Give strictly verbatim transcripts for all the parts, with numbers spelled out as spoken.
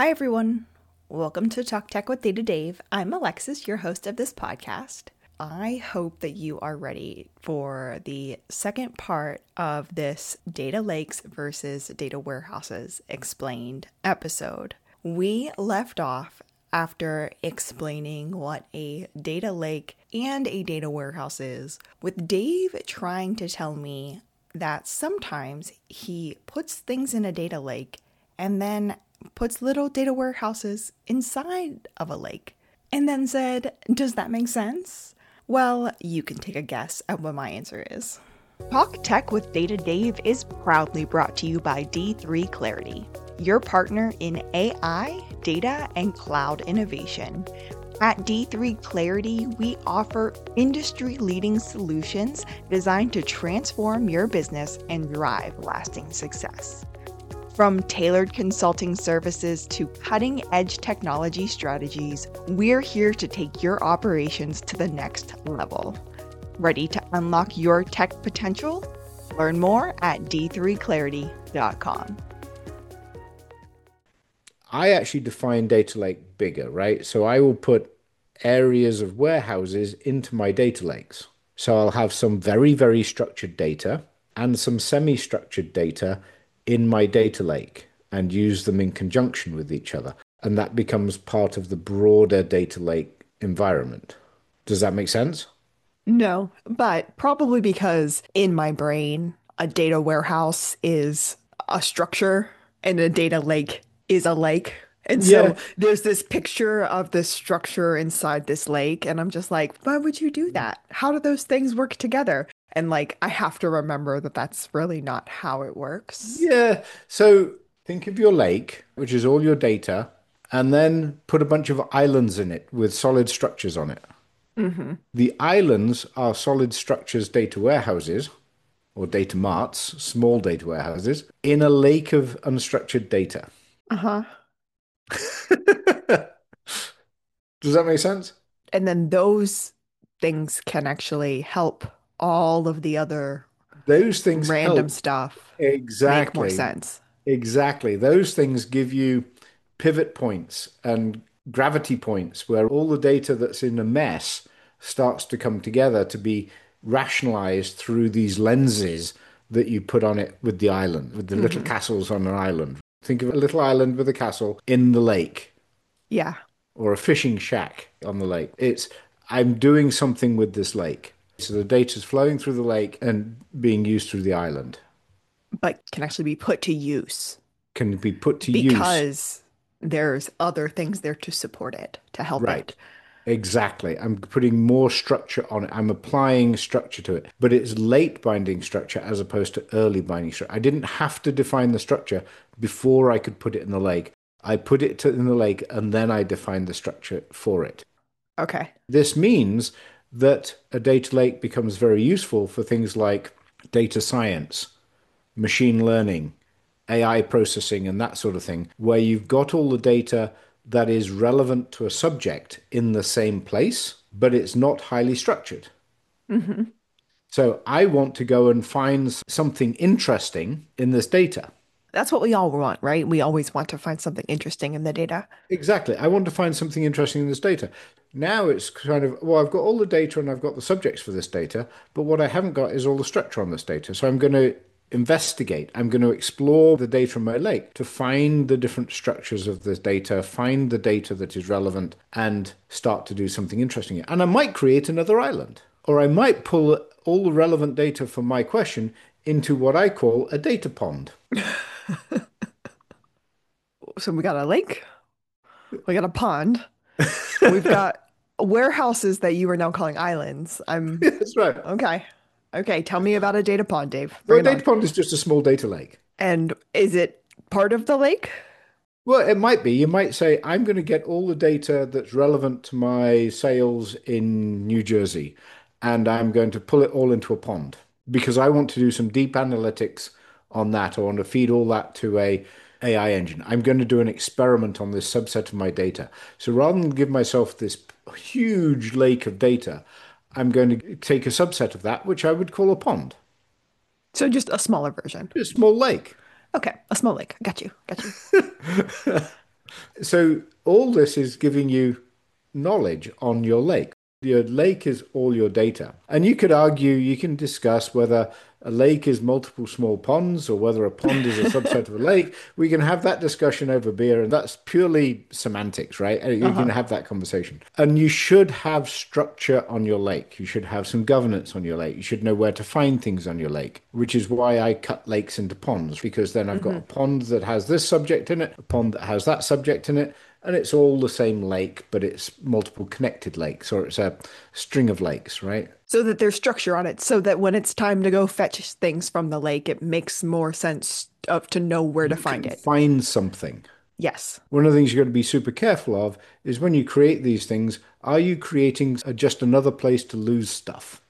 Hi, everyone. Welcome to Talk Tech with Data Dave. I'm Alexis, your host of this podcast. I hope that you are ready for the second part of this data lakes versus data warehouses explained episode. We left off after explaining what a data lake and a data warehouse is, with Dave trying to tell me that sometimes he puts things in a data lake and then puts little data warehouses inside of a lake, and then said, does that make sense? Well, you can take a guess at what my answer is. Talk Tech with Data Dave is proudly brought to you by D three Clarity, your partner in A I, data, and cloud innovation. At D three Clarity, we offer industry-leading solutions designed to transform your business and drive lasting success. From tailored consulting services to cutting-edge technology strategies, we're here to take your operations to the next level. Ready to unlock your tech potential? Learn more at d three clarity dot com. I actually define data lake bigger, right? So I will put areas of warehouses into my data lakes. So I'll have some very, very structured data and some semi-structured data in my data lake and use them in conjunction with each other. And that becomes part of the broader data lake environment. Does that make sense? No, but probably because in my brain, a data warehouse is a structure and a data lake is a lake. And Yeah. so there's this picture of this structure inside this lake. And I'm just like, why would you do that? How do those things work together? And like, I have to remember that that's really not how it works. Yeah. So think of your lake, which is all your data, and then put a bunch of islands in it with solid structures on it. Mm-hmm. The islands are solid structures data warehouses or data marts, small data warehouses, in a lake of unstructured data. Uh-huh. Does that make sense? And then those things can actually help all of the other Those things random help. stuff make more Exactly. sense. Exactly. Those things give you pivot points and gravity points where all the data that's in a mess starts to come together to be rationalized through these lenses that you put on it with the island, with the little Hmm. castles on an island. Think of a little island with a castle in the lake Yeah, or a fishing shack on the lake. It's, I'm doing something with this lake. So the data is flowing through the lake and being used through the island. but can actually be put to use Can be put to use. because there's other things there to support it, to help Right. it. Exactly. I'm putting more structure on it. I'm applying structure to it, but it's late binding structure as opposed to early binding structure. I didn't have to define the structure before I could put it in the lake. I put it to, in the lake and then I defined the structure for it. Okay. This means that a data lake becomes very useful for things like data science, machine learning, A I processing, and that sort of thing, where you've got all the data that is relevant to a subject in the same place, but it's not highly structured. Hmm. So I want to go and find something interesting in this data. That's what we all want, right? We always want to find something interesting in the data. Exactly. I want to find something interesting in this data. Now it's kind of, well, I've got all the data and I've got the subjects for this data, but what I haven't got is all the structure on this data. So I'm going to investigate. I'm going to explore the data in my lake to find the different structures of this data, find the data that is relevant, and start to do something interesting. And I might create another island, or I might pull all the relevant data from my question into what I call a data pond. So we got a lake, we got a pond, we've got warehouses that you are now calling islands. I'm That's right. okay. Okay, tell me about a data pond, Dave. Well, Bring a it data on. pond is just a small data lake. And is it part of the lake? Well, it might be. You might say, I'm going to get all the data that's relevant to my sales in New Jersey, and I'm going to pull it all into a pond because I want to do some deep analytics on that. I want to feed all that to a AI engine. I'm going to do an experiment on this subset of my data. So rather than give myself this huge lake of data, I'm going to take a subset of that, which I would call a pond, So just a smaller version. a small lake. Okay, a small lake. Got you. Got you. So all this is giving you knowledge on your lake. Your lake is all your data. And you could argue, you can discuss whether a lake is multiple small ponds or whether a pond is a subset of a lake. We can have that discussion over beer, and that's purely semantics, right? You can Uh-huh. have that conversation. And you should have structure on your lake. You should have some governance on your lake. You should know where to find things on your lake, which is why I cut lakes into ponds, because then I've got a Hmm. pond that has this subject in it, a pond that has that subject in it, and it's all the same lake, but it's multiple connected lakes, or it's a string of lakes, right? So that there's structure on it, so that when it's time to go fetch things from the lake, it makes more sense of to know where to You find can it. find something. Yes. One of the things you've got to be super careful of is when you create these things, are you creating a- just another place to lose stuff?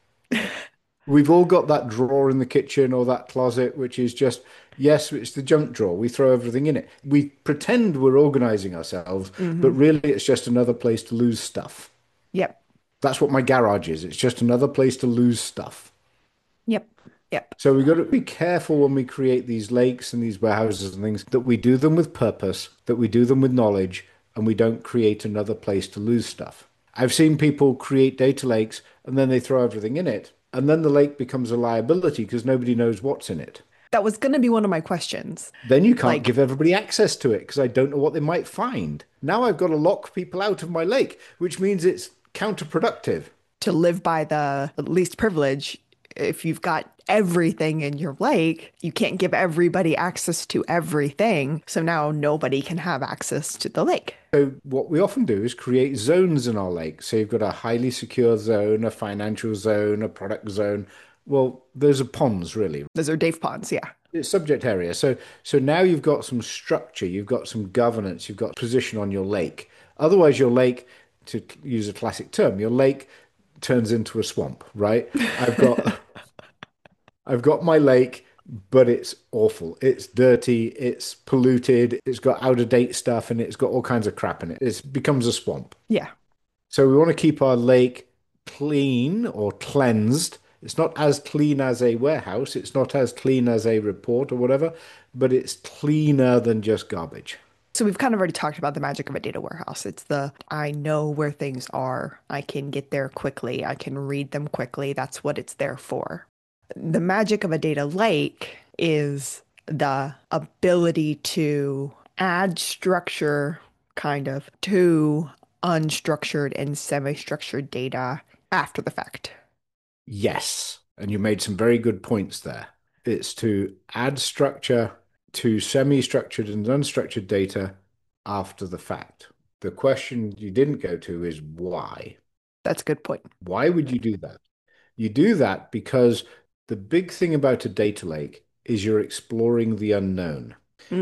We've all got that drawer in the kitchen or that closet, which is just, yes, it's the junk drawer. We throw everything in it. We pretend we're organizing ourselves, but Hmm. really it's just another place to lose stuff. Yep. That's what my garage is. It's just another place to lose stuff. Yep. Yep. So we've got to be careful when we create these lakes and these warehouses and things that we do them with purpose, that we do them with knowledge, and we don't create another place to lose stuff. I've seen people create data lakes and then they throw everything in it, and then the lake becomes a liability because nobody knows what's in it. That was going to be one of my questions. Then you can't Like, give everybody access to it because I don't know what they might find. Now I've got to lock people out of my lake, which means it's counterproductive. to live by the least privilege, if you've got everything in your lake, you can't give everybody access to everything. So now nobody can have access to the lake. So what we often do is create zones in our lake. So you've got a highly secure zone, a financial zone, a product zone. Well, those are ponds, really. Those are Dave ponds. Yeah. It's subject area. So so now you've got some structure, you've got some governance, you've got position on your lake. Otherwise, your lake, to use a classic term, your lake turns into a swamp, right? I've got I've got my lake, but it's awful. It's dirty, it's polluted, it's got out of date stuff, and it's got all kinds of crap in it. It becomes a swamp. Yeah. So we want to keep our lake clean or cleansed. It's not as clean as a warehouse, it's not as clean as a report or whatever, but it's cleaner than just garbage. So we've kind of already talked about the magic of a data warehouse. It's the I know where things are. I can get there quickly. I can read them quickly. That's what it's there for. The magic of a data lake is the ability to add structure, kind of, to unstructured and semi-structured data after the fact. Yes. And you made some very good points there. It's to add structure to semi-structured and unstructured data after the fact. The question you didn't go to is why? That's a good point. Why would you do that? You do that because the big thing about a data lake is you're exploring the unknown.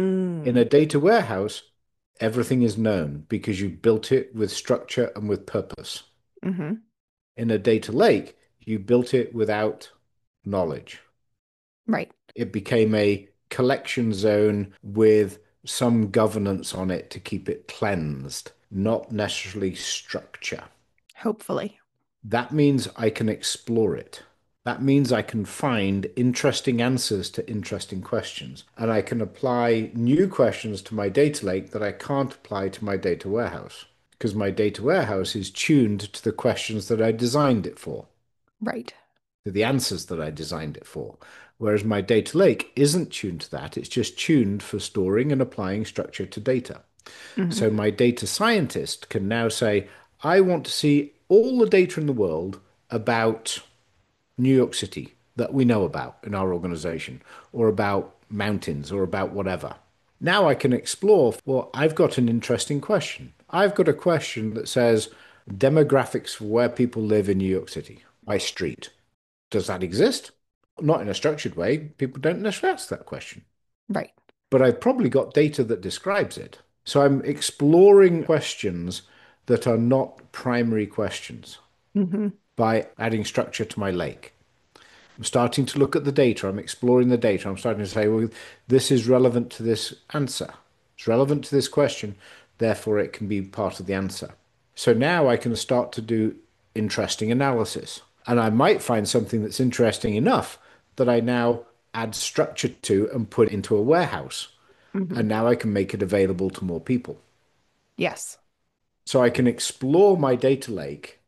In Mm, a data warehouse, everything is known because you built it with structure and with purpose. hmm. In a data lake, you built it without knowledge. Right. It became a collection zone with some governance on it to keep it cleansed, not necessarily structure. Hopefully. That means I can explore it. That means I can find interesting answers to interesting questions. And I can apply new questions to my data lake that I can't apply to my data warehouse because my data warehouse is tuned to the questions that I designed it for, Right. to the answers that I designed it for. Whereas my data lake isn't tuned to that. It's just tuned for storing and applying structure to data. Hmm. So my data scientist can now say, I want to see all the data in the world about New York City that we know about in our organization, or about mountains, or about whatever. Now I can explore, well, I've got an interesting question. I've got a question that says demographics for where people live in New York City by street. Does that exist? Not in a structured way. People don't necessarily ask that question. Right. But I've probably got data that describes it. So I'm exploring questions that are not primary questions Hmm. by adding structure to my lake. I'm starting to look at the data. I'm exploring the data. I'm starting to say, well, this is relevant to this answer. It's relevant to this question. Therefore, it can be part of the answer. So now I can start to do interesting analysis. And I might find something that's interesting enough that I now add structure to and put into a warehouse. Hmm. And now I can make it available to more people. Yes. So I can explore my data lake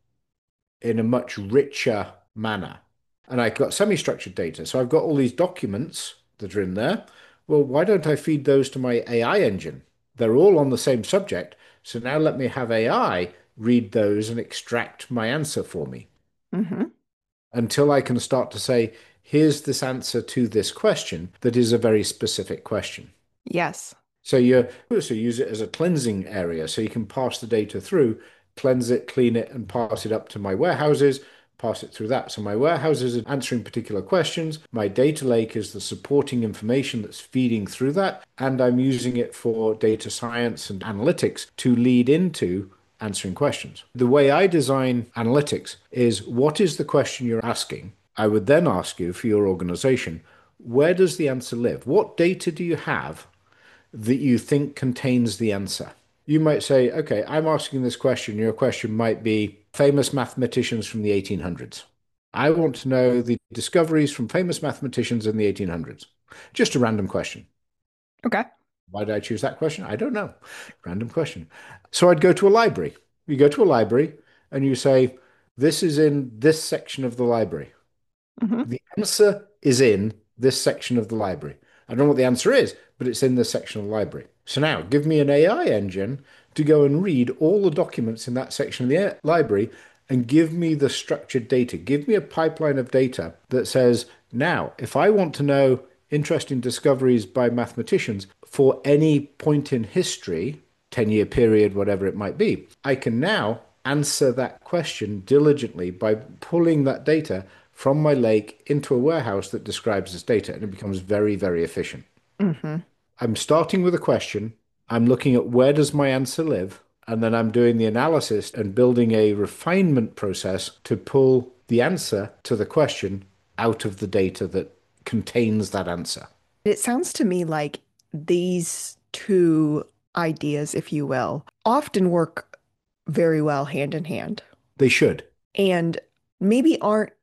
in a much richer manner. And I've got semi-structured data. So I've got all these documents that are in there. Well, why don't I feed those to my A I engine? They're all on the same subject. So now let me have A I read those and extract my answer for me. Mm-hmm. Until I can start to say, here's this answer to this question that is a very specific question. Yes. So you also use it as a cleansing area. So you can pass the data through, cleanse it, clean it, and pass it up to my warehouses, pass it through that. So my warehouses are answering particular questions. My data lake is the supporting information that's feeding through that. And I'm using it for data science and analytics to lead into answering questions. The way I design analytics is, what is the question you're asking? I would then ask you for your organization, where does the answer live? What data do you have that you think contains the answer? You might say, okay, I'm asking this question. Your question might be famous mathematicians from the eighteen hundreds. I want to know the discoveries from famous mathematicians in the eighteen hundreds. Just a random question. Okay. Why did I choose that question? I don't know. Random question. So I'd go to a library. You go to a library and you say, this is in this section of the library. Mm-hmm. The answer is in this section of the library. I don't know what the answer is, but it's in this section of the library. So now give me an A I engine to go and read all the documents in that section of the library and give me the structured data. Give me a pipeline of data that says, now, if I want to know interesting discoveries by mathematicians for any point in history, ten-year period, whatever it might be, I can now answer that question diligently by pulling that data from my lake into a warehouse that describes this data, and it becomes very, very efficient. Mm-hmm. I'm starting with a question. I'm looking at where does my answer live, and then I'm doing the analysis and building a refinement process to pull the answer to the question out of the data that contains that answer. It sounds to me like these two ideas, if you will, often work very well hand in hand. They should. And maybe aren't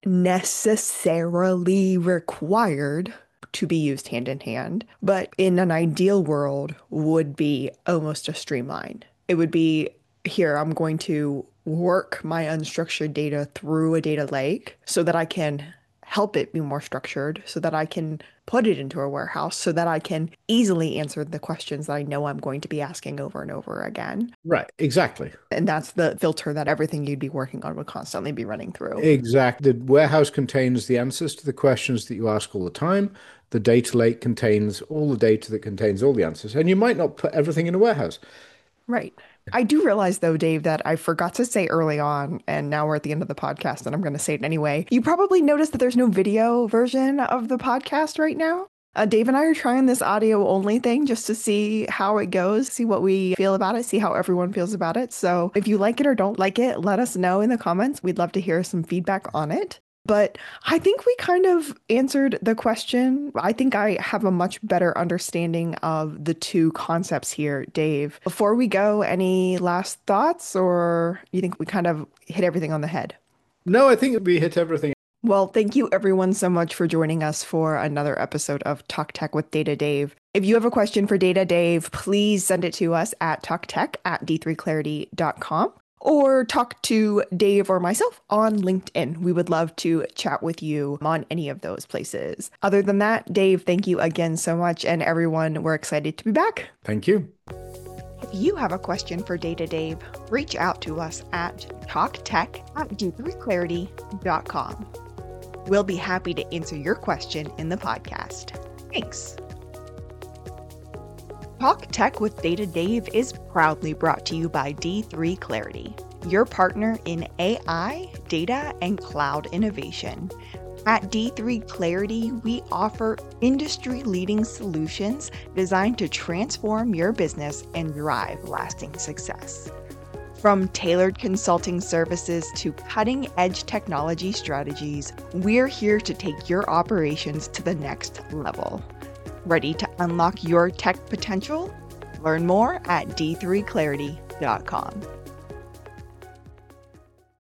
necessarily required to be used hand in hand, but in an ideal world would be almost a streamline. It would be, here, I'm going to work my unstructured data through a data lake so that I can help it be more structured, so that I can put it into a warehouse, so that I can easily answer the questions that I know I'm going to be asking over and over again. Right, exactly. And that's the filter that everything you'd be working on would constantly be running through. Exactly. The warehouse contains the answers to the questions that you ask all the time. The data lake contains all the data that contains all the answers. And you might not put everything in a warehouse. Right. I do realize, though, Dave, that I forgot to say early on, and now we're at the end of the podcast, and I'm going to say it anyway. You probably noticed that there's no video version of the podcast right now. Uh, Dave and I are trying this audio only thing just to see how it goes, see what we feel about it, see how everyone feels about it. So if you like it or don't like it, let us know in the comments. We'd love to hear some feedback on it. But I think we kind of answered the question. I think I have a much better understanding of the two concepts here, Dave. Before we go, any last thoughts, or you think we kind of hit everything on the head? No, I think we hit everything. Well, thank you everyone so much for joining us for another episode of Talk Tech with Data Dave. If you have a question for Data Dave, please send it to us at talktech at d three clarity dot com. Or talk to Dave or myself on LinkedIn. We would love to chat with you on any of those places. Other than that, Dave, thank you again so much. And everyone, we're excited to be back. Thank you. If you have a question for Data Dave, reach out to us at talktech at d three clarity dot com. We'll be happy to answer your question in the podcast. Thanks. Talk Tech with Data Dave is proudly brought to you by D three Clarity, your partner in A I, data, and cloud innovation. At D three Clarity, we offer industry-leading solutions designed to transform your business and drive lasting success. From tailored consulting services to cutting-edge technology strategies, we're here to take your operations to the next level. Ready to unlock your tech potential? Learn more at d three clarity dot com.